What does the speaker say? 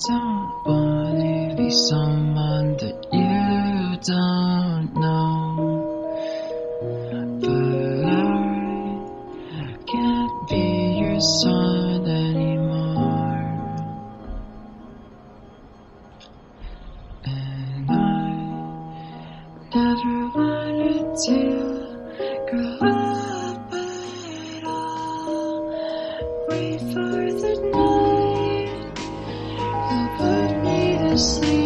don't wanna be someone that you don't know, but I can't be your son anymore, and I never wanted to grow up at all. Wait for the night, you'll put me to sleep.